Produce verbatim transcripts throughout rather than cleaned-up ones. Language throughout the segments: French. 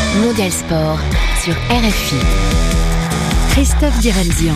Mondial Sport sur R F I. Christophe Direlzian.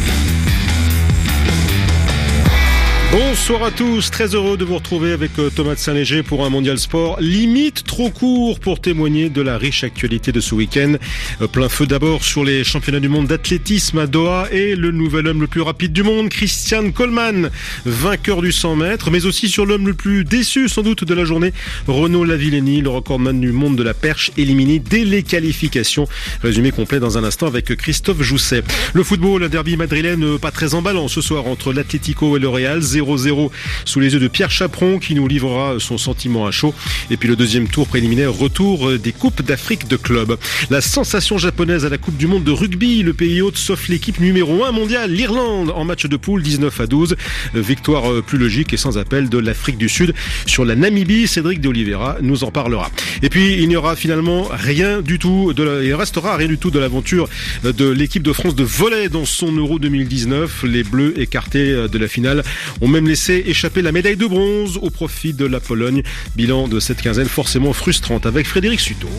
Bonsoir à tous, très heureux de vous retrouver avec Thomas de Saint-Léger pour un Mondial Sport limite trop court pour témoigner de la riche actualité de ce week-end. Plein feu d'abord sur les championnats du monde d'athlétisme à Doha et le nouvel homme le plus rapide du monde, Christian Coleman, vainqueur du cent mètres, mais aussi sur l'homme le plus déçu sans doute de la journée, Renaud Lavillenie, le recordman du monde de la perche, éliminé dès les qualifications. Résumé complet dans un instant avec Christophe Jousset. Le football, un derby madrilène pas très emballant ce soir entre l'Atlético et le Real, zéro zéro sous les yeux de Pierre Chaperon qui nous livrera son sentiment à chaud. Et puis le deuxième tour préliminaire, retour des Coupes d'Afrique de clubs. La sensation japonaise à la Coupe du monde de rugby, le pays hôte sauf l'équipe numéro un mondiale, l'Irlande, en match de poule dix-neuf à douze. Victoire plus logique et sans appel de l'Afrique du Sud sur la Namibie. Cédric de Oliveira nous en parlera. Et puis il n'y aura finalement rien du tout, de la, il restera rien du tout de l'aventure de l'équipe de France de volley dans son Euro deux mille dix-neuf. Les Bleus écartés de la finale ont même laissé échapper la médaille de bronze au profit de la Pologne. Bilan de cette quinzaine forcément frustrante avec Frédéric Suto.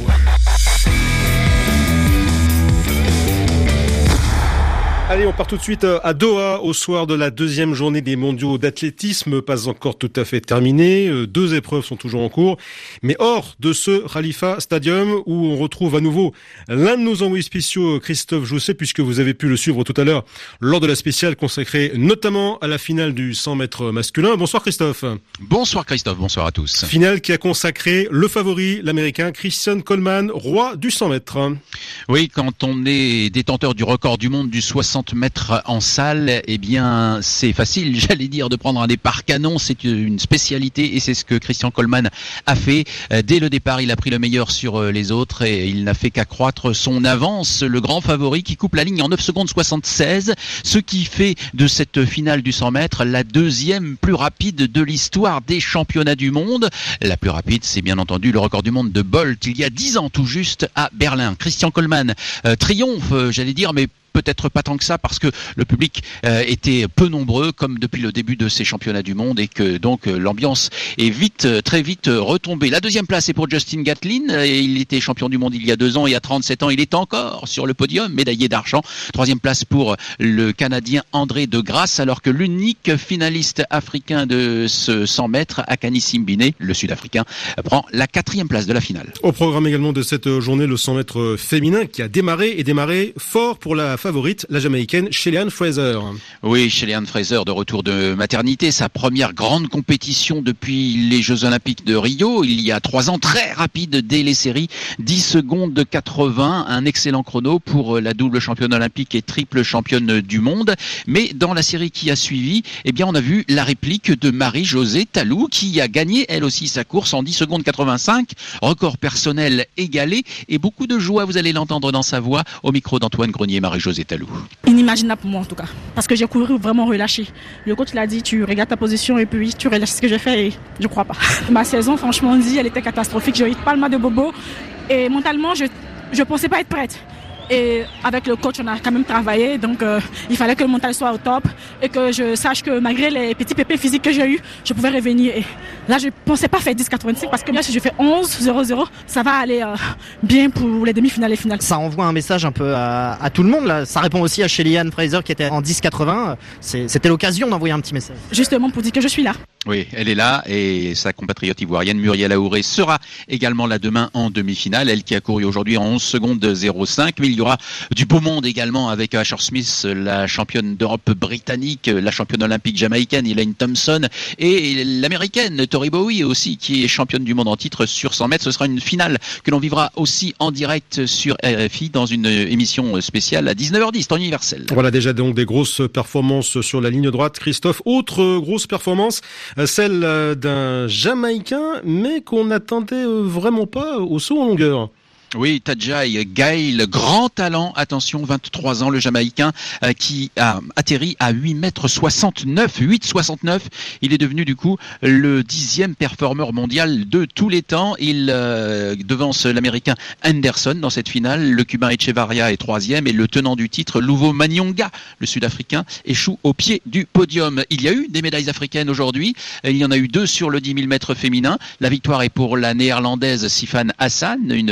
Allez, on part tout de suite à Doha, au soir de la deuxième journée des mondiaux d'athlétisme, pas encore tout à fait terminée. Deux épreuves sont toujours en cours. Mais hors de ce Khalifa Stadium, où on retrouve à nouveau l'un de nos envoyés spéciaux, Christophe Jousset, puisque vous avez pu le suivre tout à l'heure lors de la spéciale consacrée notamment à la finale du cent mètres masculin. Bonsoir Christophe. Bonsoir Christophe, bonsoir à tous. Finale qui a consacré le favori, l'américain Christian Coleman, roi du cent mètres. Oui, quand on est détenteur du record du monde du soixante mètres en salle, eh bien c'est facile, j'allais dire, de prendre un départ canon. C'est une spécialité et c'est ce que Christian Coleman a fait. Dès le départ, il a pris le meilleur sur les autres et il n'a fait qu'accroître son avance. Le grand favori qui coupe la ligne en neuf secondes soixante-seize, ce qui fait de cette finale du cent mètres la deuxième plus rapide de l'histoire des championnats du monde. La plus rapide, c'est bien entendu le record du monde de Bolt il y a dix ans tout juste à Berlin. Christian Coleman euh, triomphe, euh, j'allais dire, mais peut-être pas tant que ça parce que le public euh, était peu nombreux comme depuis le début de ces championnats du monde et que donc euh, l'ambiance est vite, euh, très vite euh, retombée. La deuxième place est pour Justin Gatlin et il était champion du monde il y a deux ans et à trente-sept ans il est encore sur le podium, médaillé d'argent. Troisième place pour le Canadien André de Grasse alors que l'unique finaliste africain de ce cent mètres, Akani Simbine, le Sud-Africain, prend la quatrième place de la finale. Au programme également de cette journée, le cent mètres féminin qui a démarré et démarré fort pour la favorite, la Jamaïcaine Shelly-Ann Fraser. Oui, Shelly-Ann Fraser de retour de maternité, sa première grande compétition depuis les Jeux Olympiques de Rio, il y a trois ans, très rapide dès les séries, dix secondes quatre-vingts, un excellent chrono pour la double championne olympique et triple championne du monde. Mais dans la série qui a suivi, eh bien, on a vu la réplique de Marie-Josée Tallou qui a gagné elle aussi sa course en dix secondes quatre-vingt-cinq, record personnel égalé et beaucoup de joie, vous allez l'entendre dans sa voix au micro d'Antoine Grenier. Marie-Josée Tallou. Inimaginable pour moi en tout cas, parce que j'ai couru vraiment relâché. Le coach l'a dit, tu regardes ta position et puis tu relâches. Ce que j'ai fait et je crois pas. Ma saison, franchement dit, elle était catastrophique. J'ai eu pas le mal de bobo et mentalement, je je pensais pas être prête. Et avec le coach, on a quand même travaillé, donc euh, il fallait que le mental soit au top et que je sache que malgré les petits pépés physiques que j'ai eu, je pouvais revenir. Et là, je pensais pas faire dix quatre-vingt-cinq parce que bien si je fais onze zéro zéro, ça va aller euh, bien pour les demi-finales et finales. Ça envoie un message un peu à, à tout le monde là. Ça répond aussi à Shelly-Ann Fraser qui était en dix quatre-vingts. C'est, c'était l'occasion d'envoyer un petit message. Justement pour dire que je suis là. Oui, elle est là et sa compatriote ivoirienne Muriel Aouré sera également là demain en demi-finale. Elle qui a couru aujourd'hui en onze secondes zéro cinq. Mais il y aura du beau monde également avec Asher Smith, la championne d'Europe britannique, la championne olympique jamaïcaine Elaine Thompson et l'américaine Tori Bowie aussi qui est championne du monde en titre sur cent mètres. Ce sera une finale que l'on vivra aussi en direct sur R F I dans une émission spéciale à dix-neuf heures dix, temps universel. Voilà déjà donc des grosses performances sur la ligne droite. Christophe, autre grosse performance, celle d'un Jamaïcain, mais qu'on n'attendait vraiment pas au saut en longueur. Oui, Tadjai Gail, grand talent, attention, vingt-trois ans, le Jamaïcain, euh, qui a atterri à huit mètres soixante-neuf, huit soixante-neuf. Il est devenu du coup le dixième performeur mondial de tous les temps. Il euh, devance l'Américain Anderson dans cette finale. Le Cubain Echevarria est troisième et le tenant du titre, Louvo Manyonga, le Sud-Africain, échoue au pied du podium. Il y a eu des médailles africaines aujourd'hui. Il y en a eu deux sur le dix mille mètres féminin. La victoire est pour la Néerlandaise Sifan Hassan, une étudiante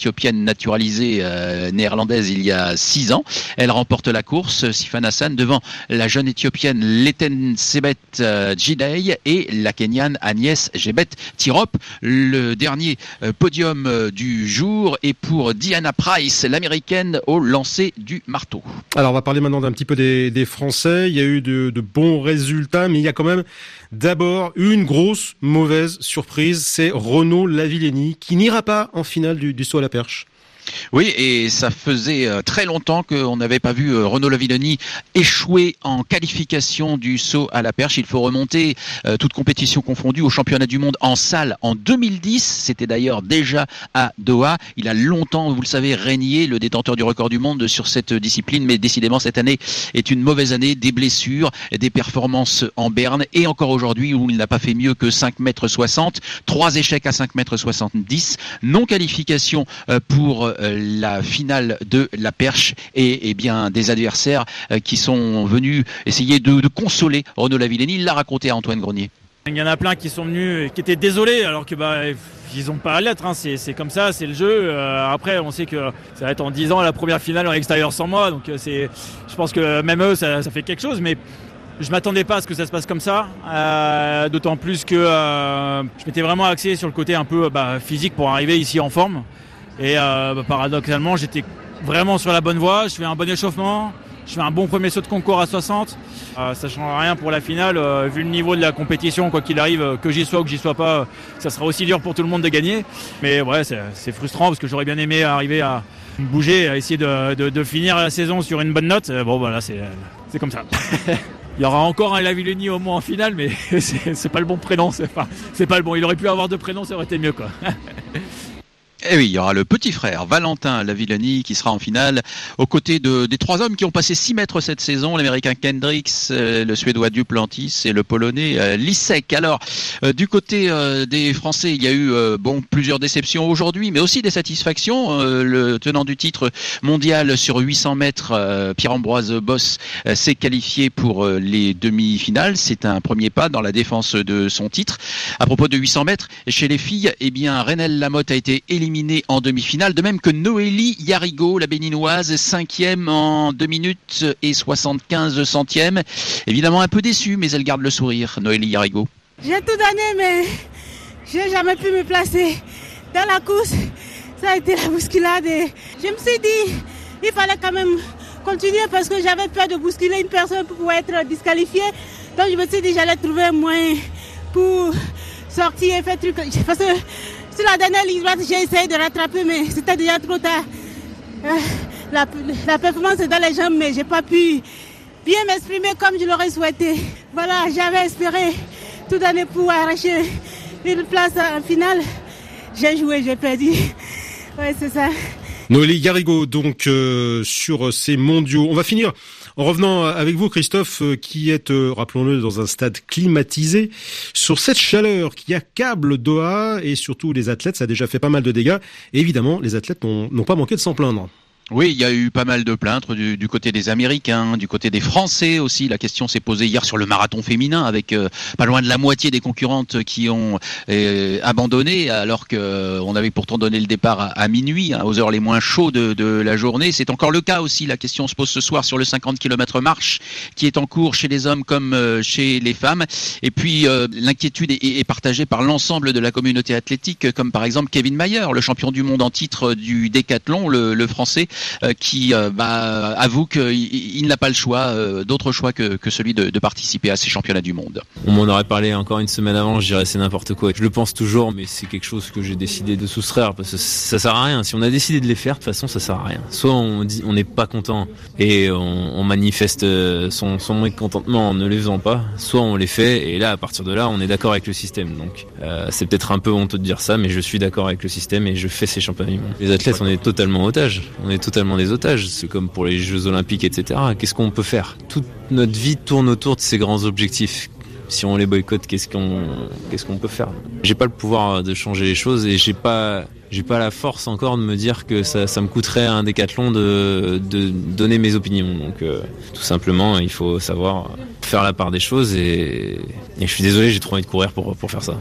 éthiopienne naturalisée euh, néerlandaise il y a six ans. Elle remporte la course, Sifan Hassan, devant la jeune éthiopienne Leten Sebet euh, Jidei et la Kenyane Agnès Jebet Tirop. Le dernier euh, podium euh, du jour est pour Diana Price, l'américaine au lancer du marteau. Alors on va parler maintenant d'un petit peu des, des Français. Il y a eu de, de bons résultats, mais il y a quand même d'abord une grosse mauvaise surprise, c'est Renaud Lavillenie qui n'ira pas en finale du, du saut à la perche. Oui, et ça faisait très longtemps qu'on n'avait pas vu Renaud Lavillenie échouer en qualification du saut à la perche. Il faut remonter, euh, toute compétition confondue, au championnat du monde en salle en deux mille dix. C'était d'ailleurs déjà à Doha. Il a longtemps, vous le savez, régné, le détenteur du record du monde sur cette discipline. Mais décidément, cette année est une mauvaise année. Des blessures, des performances en berne. Et encore aujourd'hui, où il n'a pas fait mieux que cinq mètres soixante. Trois échecs à cinq mètres soixante-dix. Non qualification pour la finale de la perche et, et bien des adversaires qui sont venus essayer de, de consoler Renaud Lavillenie. Il l'a raconté à Antoine Grenier. Il y en a plein qui sont venus, qui étaient désolés alors que bah ils ont pas à l'être. Hein. C'est, c'est comme ça, c'est le jeu. Euh, après, on sait que ça va être en dix ans la première finale en extérieur sans moi, donc c'est, je pense que même eux ça, ça fait quelque chose, mais je m'attendais pas à ce que ça se passe comme ça, euh, d'autant plus que euh, je m'étais vraiment axé sur le côté un peu bah, physique pour arriver ici en forme. Et euh, bah, paradoxalement, j'étais vraiment sur la bonne voie. Je fais un bon échauffement, je fais un bon premier saut de concours à soixante. Euh, ça ne changera rien pour la finale, euh, vu le niveau de la compétition, quoi qu'il arrive, euh, que j'y sois ou que j'y sois pas, euh, ça sera aussi dur pour tout le monde de gagner. Mais ouais, c'est, c'est frustrant parce que j'aurais bien aimé arriver à bouger, à essayer de, de, de finir la saison sur une bonne note. Bon, voilà, c'est, c'est comme ça. Il y aura encore un Lavillenie au moins en finale, mais c'est, c'est pas le bon prénom. C'est pas, c'est pas le bon. Il aurait pu avoir deux prénoms, ça aurait été mieux, quoi. Et oui, il y aura le petit frère Valentin Lavillenie qui sera en finale aux côtés de, des trois hommes qui ont passé six mètres cette saison, l'américain Kendricks, euh, le suédois Duplantis et le polonais euh, Lisek. Alors, euh, du côté euh, des Français, il y a eu euh, bon plusieurs déceptions aujourd'hui, mais aussi des satisfactions. Euh, le tenant du titre mondial sur huit cents mètres, euh, Pierre-Ambroise Boss, euh, s'est qualifié pour euh, les demi-finales. C'est un premier pas dans la défense de son titre. À propos de huit cents mètres, chez les filles, eh bien, Renelle Lamotte a été éliminée en demi-finale, de même que Noélie Yarigo, la béninoise, cinquième en deux minutes et soixante-quinze centièmes. Évidemment un peu déçue, mais elle garde le sourire, Noélie Yarigo. J'ai tout donné, mais je n'ai jamais pu me placer dans la course. Ça a été la bousculade et je me suis dit, il fallait quand même continuer parce que j'avais peur de bousculer une personne pour pouvoir être disqualifiée. Donc je me suis dit, j'allais trouver un moyen pour sortir et faire truc. Parce que sur la dernière ligne droite, j'ai essayé de rattraper, mais c'était déjà trop tard. Euh, la, la performance est dans les jambes, mais j'ai pas pu bien m'exprimer comme je l'aurais souhaité. Voilà, j'avais espéré tout donner pour arracher une place en finale. J'ai joué, j'ai perdu. Ouais, c'est ça. Noélie Yarigo, donc, euh, sur ces mondiaux. On va finir en revenant avec vous, Christophe, euh, qui êtes, euh, rappelons-le, dans un stade climatisé. Sur cette chaleur qui accable Doha et surtout les athlètes, ça a déjà fait pas mal de dégâts. Et évidemment, les athlètes n'ont, n'ont pas manqué de s'en plaindre. Oui, il y a eu pas mal de plaintes du, du côté des Américains, du côté des Français aussi. La question s'est posée hier sur le marathon féminin avec euh, pas loin de la moitié des concurrentes qui ont euh, abandonné alors que euh, on avait pourtant donné le départ à, à minuit, hein, aux heures les moins chaudes de, de la journée. C'est encore le cas aussi. La question se pose ce soir sur le cinquante kilomètres marche qui est en cours chez les hommes comme euh, chez les femmes. Et puis euh, l'inquiétude est, est partagée par l'ensemble de la communauté athlétique, comme par exemple Kevin Mayer, le champion du monde en titre du décathlon, le, le français. Euh, qui euh, bah, avoue qu'il il n'a pas le choix, euh, d'autre choix que, que celui de, de participer à ces championnats du monde. On m'en aurait parlé encore une semaine avant, je dirais c'est n'importe quoi. Je le pense toujours, mais c'est quelque chose que j'ai décidé de soustraire parce que ça sert à rien. Si on a décidé de les faire, de toute façon ça sert à rien. Soit on dit on n'est pas content et on, on manifeste son, son mécontentement en ne les faisant pas, soit on les fait et là à partir de là on est d'accord avec le système. Donc euh, c'est peut-être un peu honteux de dire ça, mais je suis d'accord avec le système et je fais ces championnats du monde. Les athlètes, on est totalement otages. On est totalement des otages, c'est comme pour les Jeux Olympiques, et cetera. Qu'est-ce qu'on peut faire ? Toute notre vie tourne autour de ces grands objectifs. Si on les boycotte, qu'est-ce qu'on, qu'est-ce qu'on peut faire ? J'ai pas le pouvoir de changer les choses et j'ai pas, j'ai pas la force encore de me dire que ça, ça me coûterait un décathlon de, de donner mes opinions. Donc, euh, tout simplement, il faut savoir faire la part des choses et, et je suis désolé, j'ai trop envie de courir pour, pour faire ça.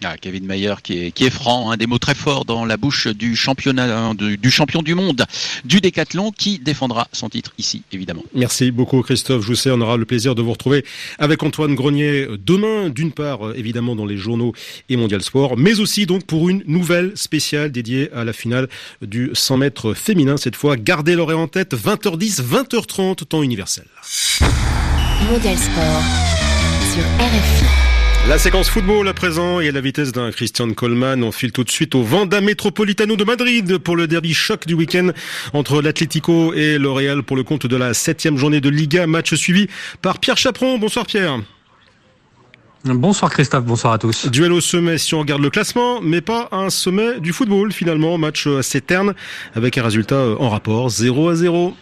Ah, Kevin Mayer qui est, qui est franc, hein, des mots très forts dans la bouche du championnat, du, du champion du monde du décathlon qui défendra son titre ici, évidemment. Merci beaucoup Christophe Jousset. On aura le plaisir de vous retrouver avec Antoine Grenier demain, d'une part évidemment dans les journaux et Mondial Sport, mais aussi donc pour une nouvelle spéciale dédiée à la finale du cent mètres féminin. Cette fois, gardez l'horaire en tête, vingt heures dix, vingt heures trente, temps universel. Mondial Sport sur R F I. La séquence football à présent et à la vitesse d'un Christian Coleman. On file tout de suite au Wanda Metropolitano de Madrid pour le derby choc du week-end entre l'Atlético et le Real pour le compte de la septième journée de Liga. Match suivi par Pierre Chaperon. Bonsoir Pierre. Bonsoir Christophe, bonsoir à tous. Duel au sommet si on regarde le classement, mais pas un sommet du football finalement. Match assez terne avec un résultat en rapport zéro à zéro.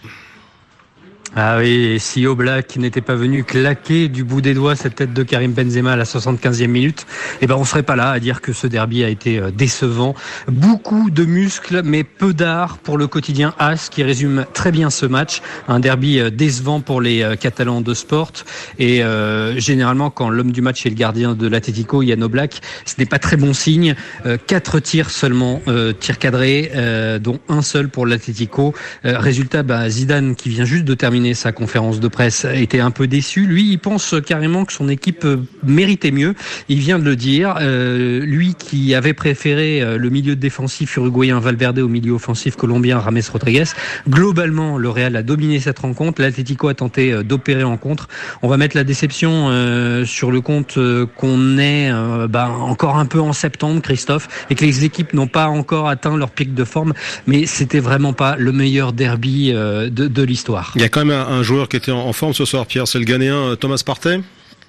Ah oui, et si Oblak n'était pas venu claquer du bout des doigts cette tête de Karim Benzema à la soixante-quinzième minute, eh ben on serait pas là à dire que ce derby a été décevant. Beaucoup de muscles, mais peu d'art pour le quotidien As qui résume très bien ce match. Un derby décevant pour les Catalans de Sport. Et euh, généralement, quand l'homme du match est le gardien de l'Atlético, Jan Oblak, ce n'est pas très bon signe. Euh, quatre tirs seulement, euh, tirs cadrés, euh, dont un seul pour l'Atlético. Euh, résultat, bah, Zidane qui vient juste de terminer sa conférence de presse était un peu déçu. Lui, il pense carrément que son équipe méritait mieux. Il vient de le dire. Euh, lui qui avait préféré le milieu défensif uruguayen Valverde au milieu offensif colombien James Rodriguez. Globalement, le Real a dominé cette rencontre. L'Atlético a tenté d'opérer en contre. On va mettre la déception euh, sur le compte euh, qu'on est euh, bah, encore un peu en septembre, Christophe, et que les équipes n'ont pas encore atteint leur pic de forme. Mais c'était vraiment pas le meilleur derby euh, de, de l'histoire. Il y a quand même un joueur qui était en forme ce soir, Pierre, c'est le Ghanéen Thomas Partey.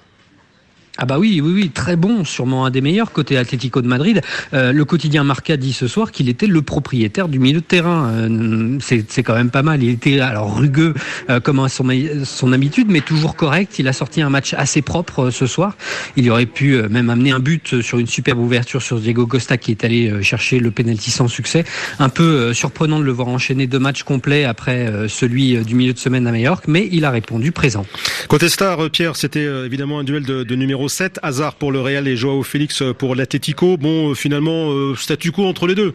Ah bah oui, oui, oui, très bon, sûrement un des meilleurs côté Atlético de Madrid. Euh, le quotidien Marca dit ce soir qu'il était le propriétaire du milieu de terrain. Euh, c'est, c'est quand même pas mal. Il était alors rugueux euh, comme à son, son habitude, mais toujours correct. Il a sorti un match assez propre euh, ce soir. Il aurait pu euh, même amener un but sur une superbe ouverture sur Diego Costa qui est allé euh, chercher le penalty sans succès. Un peu euh, surprenant de le voir enchaîner deux matchs complets après euh, celui euh, du milieu de semaine à Majorque, mais il a répondu présent. Côté star, Pierre, c'était euh, évidemment un duel de, de numéro sept, Hazard pour le Real et Joao Félix pour l'Atlético. Bon, finalement, euh, statu quo entre les deux.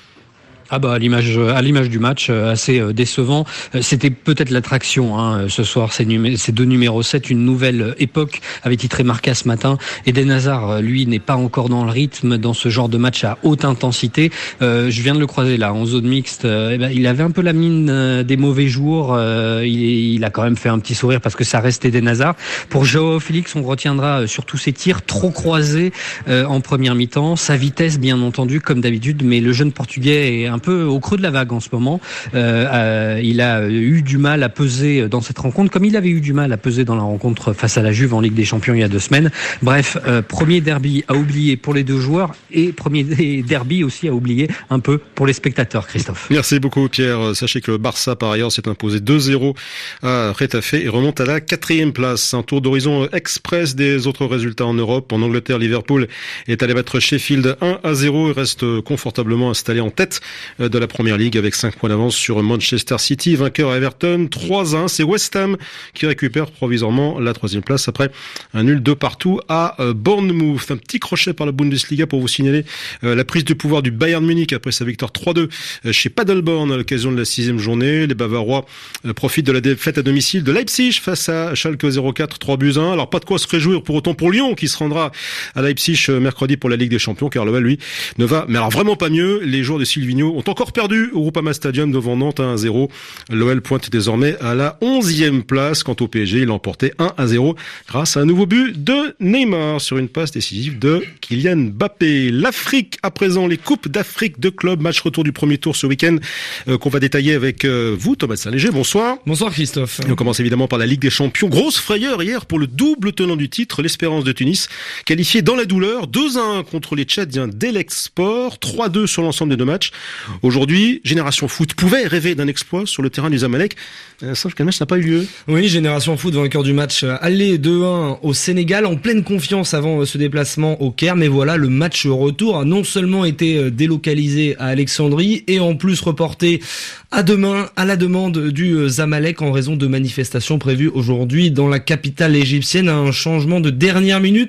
Ah bah à l'image à l'image du match assez décevant. C'était peut-être l'attraction hein, ce soir. Ces, numé- ces deux numéros sept, une nouvelle époque avait titré Marca ce matin. Eden Hazard, lui, n'est pas encore dans le rythme dans ce genre de match à haute intensité. Euh, je viens de le croiser là en zone mixte. Euh, eh ben, il avait un peu la mine euh, des mauvais jours. Euh, il, il a quand même fait un petit sourire parce que ça reste Eden Hazard. Pour Joao Félix, on retiendra surtout ses tirs trop croisés euh, en première mi-temps, sa vitesse bien entendu comme d'habitude, mais le jeune Portugais est un un peu au creux de la vague en ce moment. Euh, euh, il a eu du mal à peser dans cette rencontre, comme il avait eu du mal à peser dans la rencontre face à la Juve en Ligue des Champions il y a deux semaines. Bref, euh, premier derby à oublier pour les deux joueurs et premier derby aussi à oublier un peu pour les spectateurs, Christophe. Merci beaucoup Pierre. Sachez que le Barça par ailleurs s'est imposé deux zéro à Getafe et remonte à la quatrième place. Un tour d'horizon express des autres résultats en Europe. En Angleterre, Liverpool est allé battre Sheffield un à zéro et reste confortablement installé en tête de la Première Ligue avec cinq points d'avance sur Manchester City. Vainqueur à Everton trois à un. C'est West Ham qui récupère provisoirement la troisième place après un nul de partout à Bournemouth. Un petit crochet par la Bundesliga pour vous signaler la prise de pouvoir du Bayern Munich après sa victoire trois deux chez Paderborn à l'occasion de la sixième journée. Les Bavarois profitent de la défaite à domicile de Leipzig face à Schalke zéro quatre, trois buts à un. Alors pas de quoi se réjouir pour autant pour Lyon qui se rendra à Leipzig mercredi pour la Ligue des Champions car l'O L lui ne va mais alors vraiment pas mieux. Les joueurs de Silvino ont encore perdu au Groupama Stadium devant Nantes un à zéro. L'O L pointe désormais à la onzième place. Quant au P S G, il l'emportait un à zéro grâce à un nouveau but de Neymar sur une passe décisive de Kylian Mbappé. L'Afrique à présent, les Coupes d'Afrique de clubs. Match retour du premier tour ce week-end euh, qu'on va détailler avec euh, vous, Thomas Saint-Léger. Bonsoir. Bonsoir Christophe. Et on commence évidemment par la Ligue des Champions. Grosse frayeur hier pour le double tenant du titre, l'Espérance de Tunis, qualifié dans la douleur, deux à un contre les Tchadiens d'Elexport, trois à deux sur l'ensemble des deux matchs. Aujourd'hui, Génération Foot pouvait rêver d'un exploit sur le terrain du Zamalek, euh, sauf que le match n'a pas eu lieu. Oui, Génération Foot vainqueur du match aller deux un au Sénégal, en pleine confiance avant ce déplacement au Caire, mais voilà, le match retour a non seulement été délocalisé à Alexandrie et en plus reporté à demain à la demande du Zamalek en raison de manifestations prévues aujourd'hui dans la capitale égyptienne. Un changement de dernière minute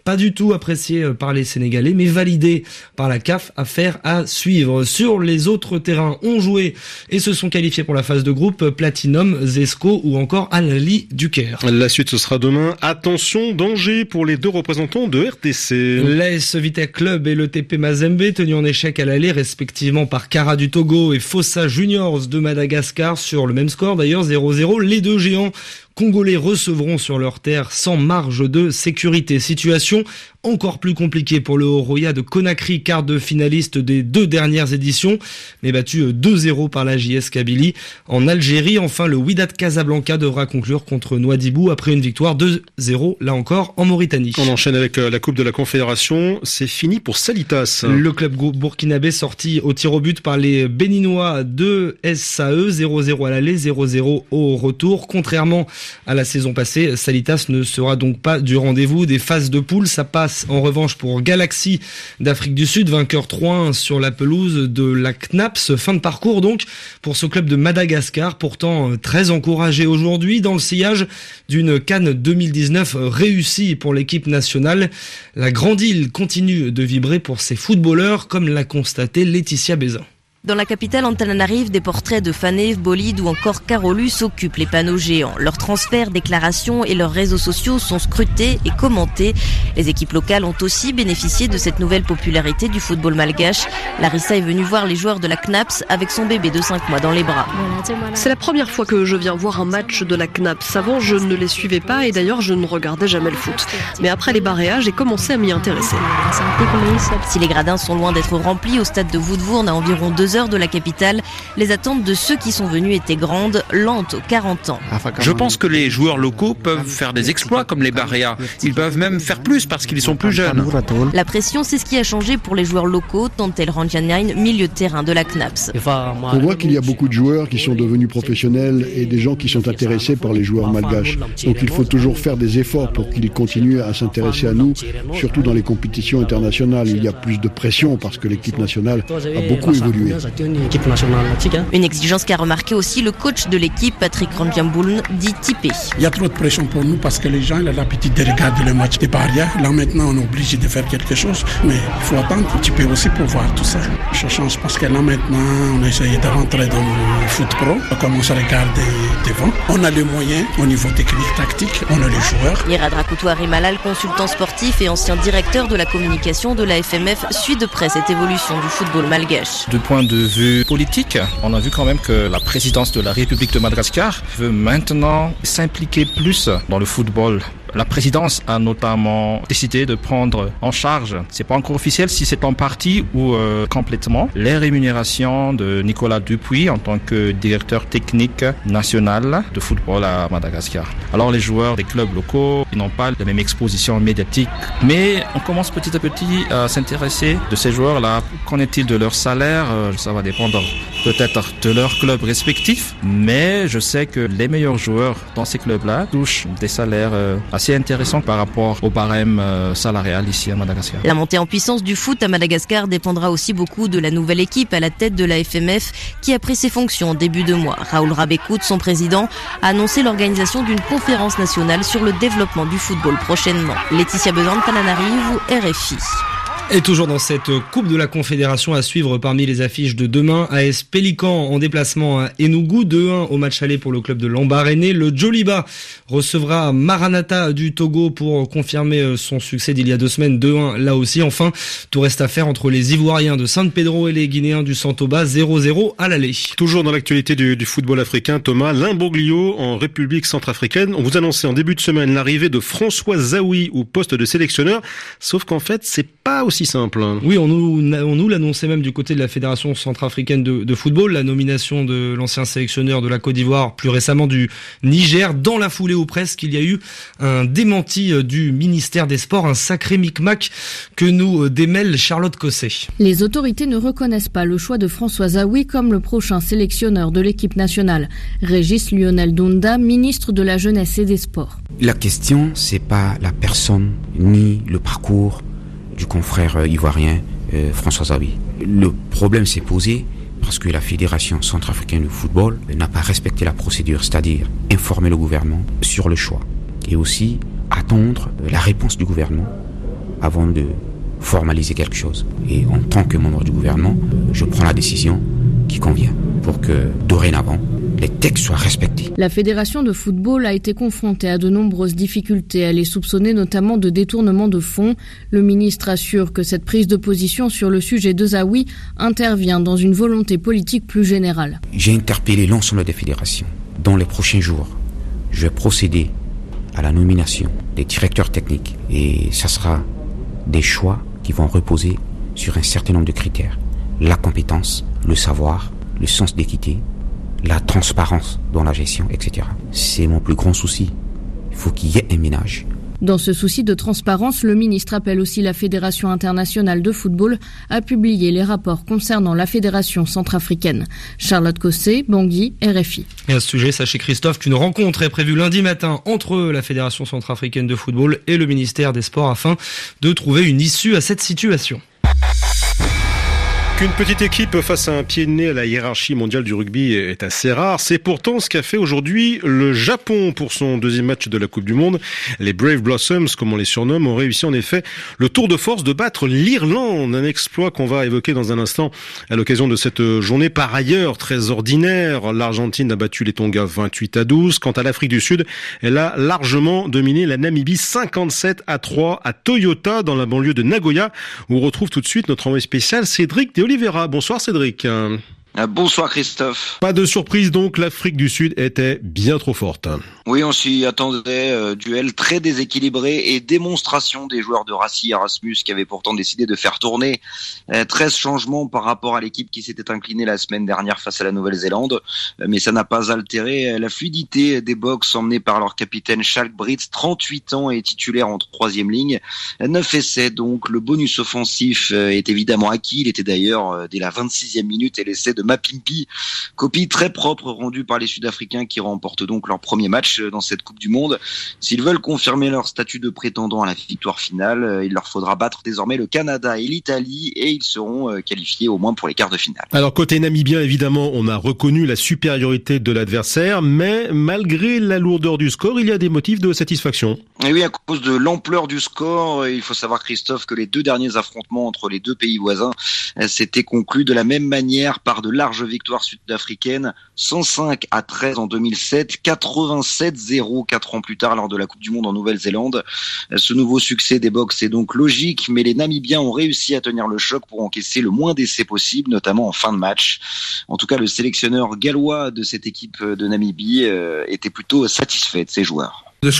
pas du tout apprécié par les Sénégalais, mais validé par la C A F. Affaire à suivre. Sur les autres terrains, ont joué et se sont qualifiés pour la phase de groupe Platinum, Zesco ou encore Al Ahly du Caire. La suite, ce sera demain. Attention, danger pour les deux représentants de R T C. L'A S Vitesse Club et le T P Mazembe, tenus en échec à l'aller respectivement par Cara du Togo et Fossa Juniors de Madagascar, sur le même score d'ailleurs, zéro zéro. Les deux géants congolais recevront sur leur terre sans marge de sécurité. Situation encore plus compliquée pour le Horoya de Conakry, quart de finaliste des deux dernières éditions, mais battu deux zéro par la J S Kabylie en Algérie. Enfin, le Wydad Casablanca devra conclure contre Nouadhibou après une victoire deux zéro, là encore, en Mauritanie. On enchaîne avec la Coupe de la Confédération. C'est fini pour Salitas. Le club burkinabé sorti au tir au but par les Béninois de S A E, zéro zéro à l'aller, zéro zéro au retour. Contrairement à la saison passée, Salitas ne sera donc pas du rendez-vous des phases de poule. Ça passe en revanche pour Galaxy d'Afrique du Sud, vainqueur trois un sur la pelouse de la C N A P S. Fin de parcours donc pour ce club de Madagascar, pourtant très encouragé aujourd'hui dans le sillage d'une CAN deux mille dix-neuf réussie pour l'équipe nationale. La grande île continue de vibrer pour ses footballeurs, comme l'a constaté Laetitia Bézin. Dans la capitale Antananarive, des portraits de Fanev, Bolide ou encore Carolus occupent les panneaux géants. Leurs transferts, déclarations et leurs réseaux sociaux sont scrutés et commentés. Les équipes locales ont aussi bénéficié de cette nouvelle popularité du football malgache. Larissa est venue voir les joueurs de la C N A P S avec son bébé de cinq mois dans les bras. C'est la première fois que je viens voir un match de la C N A P S. Avant, je ne les suivais pas et d'ailleurs, je ne regardais jamais le foot. Mais après les barréages, j'ai commencé à m'y intéresser. Si les gradins sont loin d'être remplis au stade de Woodvourne à environ deux heures de la capitale, les attentes de ceux qui sont venus étaient grandes, lentes aux quarante ans. Je pense que les joueurs locaux peuvent faire des exploits comme les Barréas. Ils peuvent même faire plus parce qu'ils sont plus jeunes. La pression, c'est ce qui a changé pour les joueurs locaux, Tontel Ranjanain, milieu de terrain de la C N A P S. On voit qu'il y a beaucoup de joueurs qui sont devenus professionnels et des gens qui sont intéressés par les joueurs malgaches. Donc il faut toujours faire des efforts pour qu'ils continuent à s'intéresser à nous, surtout dans les compétitions internationales. Il y a plus de pression parce que l'équipe nationale a beaucoup évolué. Une exigence qu'a remarqué aussi le coach de l'équipe, Patrick Ranjambouln, dit typé. Il y a trop de pression pour nous parce que les gens ils ont l'habitude de regarder le match des barrières. Là maintenant on est obligé de faire quelque chose, mais il faut attendre un petit peu aussi pour voir tout ça. Ça change parce que là maintenant on a essayé de rentrer dans le foot pro, on commence à regarder devant. On a les moyens au niveau technique, tactique, on a les joueurs. Irad Rakoutou Arimalal, consultant sportif et ancien directeur de la communication de la F M F, suit de près cette évolution du football malgache. De point de vue politique, on a vu quand même que la présidence de la République de Madagascar veut maintenant s'impliquer plus dans le football. La présidence a notamment décidé de prendre en charge, c'est pas encore officiel si c'est en partie ou euh, complètement, les rémunérations de Nicolas Dupuis en tant que directeur technique national de football à Madagascar. Alors les joueurs des clubs locaux, ils n'ont pas la même exposition médiatique, mais on commence petit à petit à s'intéresser de ces joueurs-là. Qu'en est-il de leur salaire? Ça va dépendre peut-être de leur club respectif, mais je sais que les meilleurs joueurs dans ces clubs-là touchent des salaires assez assez intéressant par rapport au barème euh, salarial ici à Madagascar. La montée en puissance du foot à Madagascar dépendra aussi beaucoup de la nouvelle équipe à la tête de la F M F qui a pris ses fonctions en début de mois. Raoul Rabekout, son président, a annoncé l'organisation d'une conférence nationale sur le développement du football prochainement. Laetitia Bezan, Tananarive, R F I. Et toujours dans cette Coupe de la Confédération à suivre parmi les affiches de demain, A S Pélican en déplacement à Enugu, deux un au match aller pour le club de Lambaréné. Le Djoliba recevra Maranatha du Togo pour confirmer son succès d'il y a deux semaines, deux un là aussi. Enfin, tout reste à faire entre les Ivoiriens de San Pedro et les Guinéens du Santoba, zéro zéro à l'aller. Toujours dans l'actualité du, du football africain, Thomas, Limboglio en République centrafricaine. On vous annonçait en début de semaine l'arrivée de François Zawi au poste de sélectionneur, sauf qu'en fait, c'est pas aussi simple. Oui, on nous, on nous l'annonçait même du côté de la Fédération centrafricaine de, de football, la nomination de l'ancien sélectionneur de la Côte d'Ivoire, plus récemment du Niger. Dans la foulée ou presque, il y a eu un démenti du ministère des Sports, un sacré micmac que nous démêle Charlotte Cosset. Les autorités ne reconnaissent pas le choix de François Zawi comme le prochain sélectionneur de l'équipe nationale. Régis Lionel Dounda, ministre de la Jeunesse et des Sports. La question, c'est pas la personne ni le parcours du confrère ivoirien euh, François Zawi. Le problème s'est posé parce que la Fédération centrafricaine de football n'a pas respecté la procédure, c'est-à-dire informer le gouvernement sur le choix et aussi attendre la réponse du gouvernement avant de formaliser quelque chose. Et en tant que membre du gouvernement, je prends la décision qui convient pour que, dorénavant, les textes soient respectés. La fédération de football a été confrontée à de nombreuses difficultés. Elle est soupçonnée notamment de détournement de fonds. Le ministre assure que cette prise de position sur le sujet de Zawi intervient dans une volonté politique plus générale. J'ai interpellé l'ensemble des fédérations. Dans les prochains jours, je vais procéder à la nomination des directeurs techniques. Et ça sera des choix qui vont reposer sur un certain nombre de critères. La compétence, le savoir, le sens d'équité, la transparence dans la gestion, et cetera. C'est mon plus grand souci. Il faut qu'il y ait un ménage. Dans ce souci de transparence, le ministre appelle aussi la Fédération internationale de football à publier les rapports concernant la Fédération centrafricaine. Charlotte Cossé, Bangui, R F I. Et à ce sujet, sachez Christophe qu'une rencontre est prévue lundi matin entre la Fédération centrafricaine de football et le ministère des Sports afin de trouver une issue à cette situation. Qu'une petite équipe face à un pied de nez à la hiérarchie mondiale du rugby est assez rare. C'est pourtant ce qu'a fait aujourd'hui le Japon pour son deuxième match de la Coupe du Monde. Les Brave Blossoms, comme on les surnomme, ont réussi en effet le tour de force de battre l'Irlande. Un exploit qu'on va évoquer dans un instant à l'occasion de cette journée par ailleurs très ordinaire. L'Argentine a battu les Tonga vingt-huit à douze. Quant à l'Afrique du Sud, elle a largement dominé la Namibie cinquante-sept à trois à Toyota dans la banlieue de Nagoya, où on retrouve tout de suite notre envoyé spécial Cédric de Oliveira. Bonsoir Cédric. Bonsoir Christophe. Pas de surprise donc, l'Afrique du Sud était bien trop forte. Oui, on s'y attendait, euh, duel très déséquilibré et démonstration des joueurs de Rassi Erasmus qui avaient pourtant décidé de faire tourner euh, treize changements par rapport à l'équipe qui s'était inclinée la semaine dernière face à la Nouvelle-Zélande, euh, mais ça n'a pas altéré euh, la fluidité des box emmenés par leur capitaine Schalk Brits, trente-huit ans et titulaire en troisième ligne. neuf essais donc, le bonus offensif euh, est évidemment acquis, il était d'ailleurs euh, dès la vingt-sixième minute et l'essai de Mapimpi, copie très propre rendue par les Sud-Africains qui remportent donc leur premier match dans cette Coupe du Monde. S'ils veulent confirmer leur statut de prétendant à la victoire finale, il leur faudra battre désormais le Canada et l'Italie et ils seront qualifiés au moins pour les quarts de finale. Alors côté namibien, évidemment, on a reconnu la supériorité de l'adversaire, mais malgré la lourdeur du score, il y a des motifs de satisfaction. Et oui, à cause de l'ampleur du score, il faut savoir Christophe que les deux derniers affrontements entre les deux pays voisins s'étaient conclus de la même manière par de larges victoires sud-africaines, cent cinq à treize en deux mille sept, quatre-vingt-sept zéro quatre ans plus tard lors de la Coupe du Monde en Nouvelle-Zélande. Ce nouveau succès des Box est donc logique, mais les Namibiens ont réussi à tenir le choc pour encaisser le moins d'essais possible, notamment en fin de match. En tout cas, le sélectionneur gallois de cette équipe de Namibie euh, était plutôt satisfait de ses joueurs. Le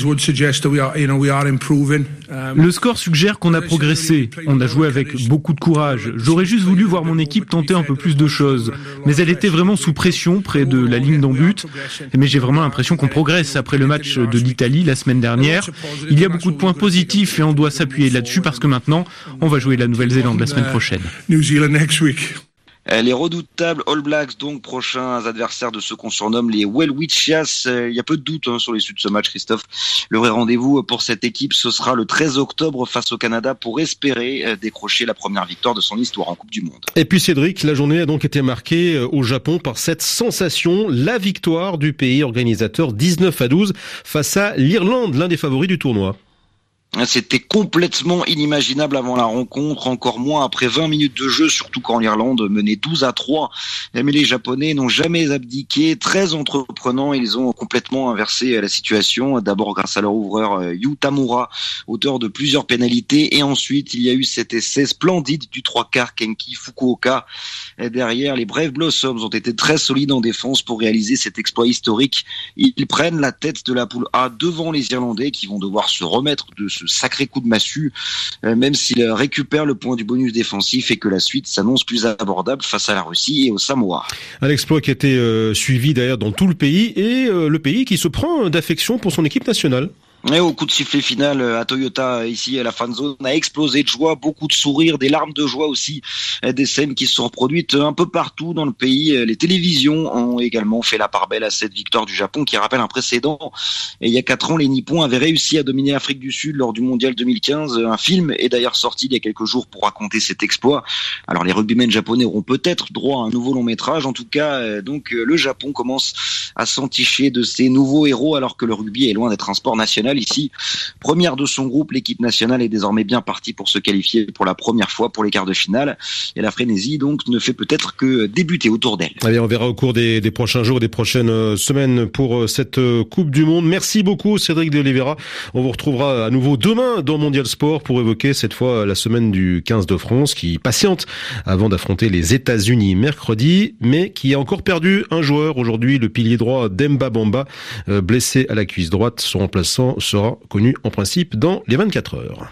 score suggère qu'on a progressé. On a joué avec beaucoup de courage. J'aurais juste voulu voir mon équipe tenter un peu plus de choses. Mais elle était vraiment sous pression près de la ligne d'en but. Mais j'ai vraiment l'impression qu'on progresse après le match de l'Italie la semaine dernière. Il y a beaucoup de points positifs et on doit s'appuyer là-dessus parce que maintenant, on va jouer la Nouvelle-Zélande la semaine prochaine. Les redoutables All Blacks, donc prochains adversaires de ceux qu'on surnomme les Welwitchias. Il y a peu de doute hein, sur l'issue de ce match, Christophe. Le vrai rendez-vous pour cette équipe, ce sera le treize octobre face au Canada pour espérer décrocher la première victoire de son histoire en Coupe du Monde. Et puis Cédric, la journée a donc été marquée au Japon par cette sensation, la victoire du pays organisateur dix-neuf à douze face à l'Irlande, l'un des favoris du tournoi. C'était complètement inimaginable avant la rencontre, encore moins après vingt minutes de jeu, surtout quand l'Irlande menait douze à trois. Mais les Japonais n'ont jamais abdiqué, très entreprenants, ils ont complètement inversé la situation. D'abord grâce à leur ouvreur Yu Tamura, auteur de plusieurs pénalités, et ensuite il y a eu cet essai splendide du trois quarts Kenki Fukuoka. Et derrière, les Brave Blossoms ont été très solides en défense pour réaliser cet exploit historique. Ils prennent la tête de la poule A devant les Irlandais qui vont devoir se remettre de ce sacré coup de massue, euh, même s'il récupère le point du bonus défensif et que la suite s'annonce plus abordable face à la Russie et au Samoa. Un exploit qui a été euh, suivi d'ailleurs dans tout le pays et euh, le pays qui se prend d'affection pour son équipe nationale. Et au coup de sifflet final à Toyota, ici à la fan zone, a explosé de joie, beaucoup de sourires, des larmes de joie aussi, des scènes qui se sont reproduites un peu partout dans le pays. Les télévisions ont également fait la part belle à cette victoire du Japon qui rappelle un précédent. Et il y a quatre ans, les Nippons avaient réussi à dominer l'Afrique du Sud lors du Mondial deux mille quinze. Un film est d'ailleurs sorti il y a quelques jours pour raconter cet exploit. Alors les rugbymen japonais auront peut-être droit à un nouveau long métrage. En tout cas, donc le Japon commence à s'enticher de ses nouveaux héros alors que le rugby est loin d'être un sport national nationale. Ici, première de son groupe, l'équipe nationale est désormais bien partie pour se qualifier pour la première fois pour les quarts de finale. Et la frénésie, donc, ne fait peut-être que débuter autour d'elle. Allez, on verra au cours des, des prochains jours, des prochaines semaines pour cette Coupe du Monde. Merci beaucoup, Cédric de Oliveira. On vous retrouvera à nouveau demain dans Mondial Sport pour évoquer cette fois la semaine du quinze de France qui patiente avant d'affronter les États-Unis mercredi, mais qui a encore perdu un joueur aujourd'hui, le pilier droit Demba Bamba, euh, blessé à la cuisse droite. Son remplaçant sera connu en principe dans les vingt-quatre heures.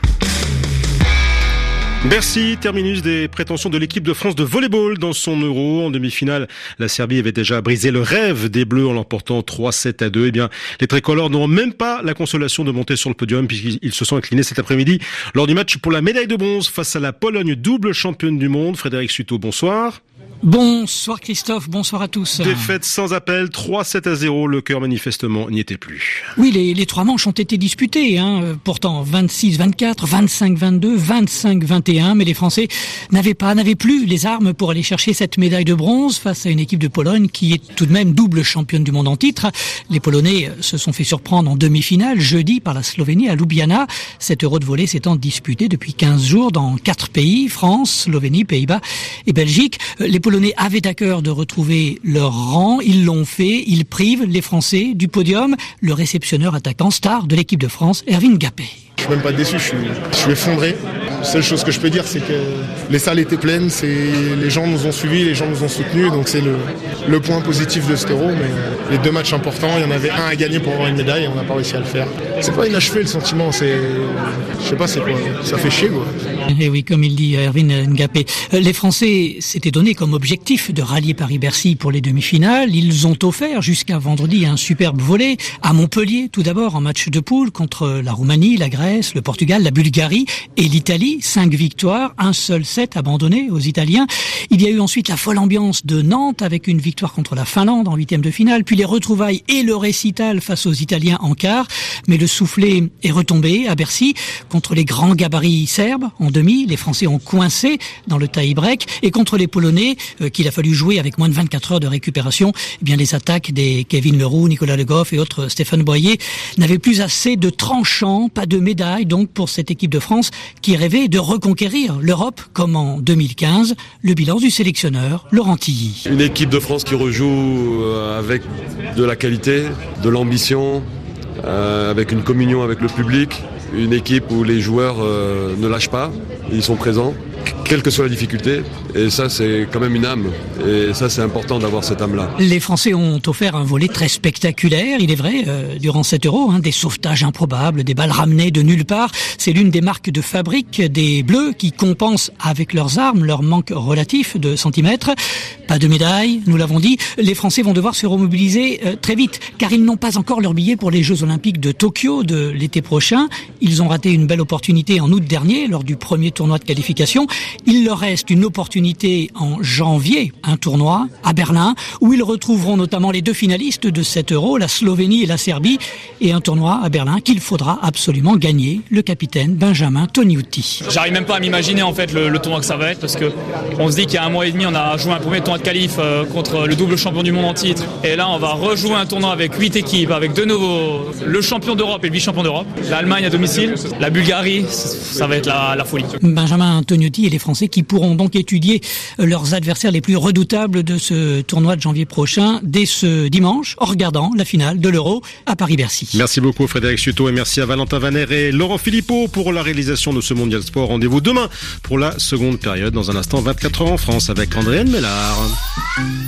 Bercy, terminus des prétentions de l'équipe de France de volleyball dans son Euro. En demi-finale, la Serbie avait déjà brisé le rêve des Bleus en l'emportant trois sept à deux. Eh bien, les tricolores n'auront même pas la consolation de monter sur le podium puisqu'ils se sont inclinés cet après-midi lors du match pour la médaille de bronze face à la Pologne, double championne du monde. Frédéric Suto, bonsoir. Bonsoir Christophe, bonsoir à tous. Défaite sans appel, trois sept à zéro, le cœur manifestement n'y était plus. Oui, les, les trois manches ont été disputées, hein. Pourtant vingt-six vingt-quatre, vingt-cinq vingt-deux, vingt-cinq vingt et un, mais les Français n'avaient pas, n'avaient plus les armes pour aller chercher cette médaille de bronze face à une équipe de Pologne qui est tout de même double championne du monde en titre. Les Polonais se sont fait surprendre en demi-finale jeudi par la Slovénie à Ljubljana. Cet Euro de volley s'étant disputé depuis quinze jours dans quatre pays, France, Slovénie, Pays-Bas et Belgique. Les Polonais avaient à cœur de retrouver leur rang, ils l'ont fait, ils privent les Français du podium. Le réceptionneur attaquant star de l'équipe de France, Erwin Gappé. Je suis même pas déçu, je suis, je suis effondré. La seule chose que je peux dire, c'est que les salles étaient pleines, c'est, les gens nous ont suivis, les gens nous ont soutenus, donc c'est le, le point positif de cet Euro. Mais les deux matchs importants, il y en avait un à gagner pour avoir une médaille et on n'a pas réussi à le faire. C'est pas inachevé le sentiment, c'est, je sais pas, c'est quoi, ça fait chier quoi. Et oui, comme il dit Erwin Ngappé, les Français s'étaient donné comme objectif de rallier Paris-Bercy pour les demi-finales. Ils ont offert jusqu'à vendredi un superbe volley à Montpellier, tout d'abord en match de poule contre la Roumanie, la Grèce, le Portugal, la Bulgarie et l'Italie. Cinq victoires, un seul set abandonné aux Italiens. Il y a eu ensuite la folle ambiance de Nantes avec une victoire contre la Finlande en huitième de finale, puis les retrouvailles et le récital face aux Italiens en quart. Mais le soufflet est retombé à Bercy contre les grands gabarits serbes en demi. Les Français ont coincé dans le tie-break et contre les Polonais, euh, qu'il a fallu jouer avec moins de vingt-quatre heures de récupération, eh bien les attaques des Kevin Leroux, Nicolas Le Goff et autres Stéphane Boyer n'avaient plus assez de tranchants, pas de médailles donc pour cette équipe de France qui rêvait de reconquérir l'Europe comme en deux mille quinze. Le bilan du sélectionneur Laurent Tilly. Une équipe de France qui rejoue avec de la qualité, de l'ambition, euh, avec une communion avec le public, une équipe où les joueurs euh, ne lâchent pas, ils sont présents, quelle que soit la difficulté, et ça c'est quand même une âme, et ça c'est important d'avoir cette âme-là. Les Français ont offert un volley très spectaculaire, il est vrai, euh, durant cet Euro, hein, des sauvetages improbables, des balles ramenées de nulle part, c'est l'une des marques de fabrique des Bleus qui compensent avec leurs armes leur manque relatif de centimètres. Pas de médaille, nous l'avons dit, les Français vont devoir se remobiliser euh, très vite, car ils n'ont pas encore leur billet pour les Jeux Olympiques de Tokyo de l'été prochain. Ils ont raté une belle opportunité en août dernier, lors du premier tournoi de qualification. Il leur reste une opportunité en janvier, un tournoi à Berlin, où ils retrouveront notamment les deux finalistes de cet Euro, la Slovénie et la Serbie, et un tournoi à Berlin qu'il faudra absolument gagner, le capitaine Benjamin Toniutti. J'arrive même pas à m'imaginer en fait le, le tournoi que ça va être, parce que on se dit qu'il y a un mois et demi, on a joué un premier tournoi de qualif euh, contre le double champion du monde en titre, et là on va rejouer un tournoi avec huit équipes, avec de nouveau le champion d'Europe et le vice-champion d'Europe, l'Allemagne à domicile, la Bulgarie, ça va être la, la folie. Benjamin Toniutti et les Français qui pourront donc étudier leurs adversaires les plus redoutables de ce tournoi de janvier prochain dès ce dimanche en regardant la finale de l'Euro à Paris-Bercy. Merci beaucoup Frédéric Suto et merci à Valentin Vaner et Laurent Philippot pour la réalisation de ce Mondial Sport. Rendez-vous demain pour la seconde période dans un instant vingt-quatre heures en France avec Andréane Mellard.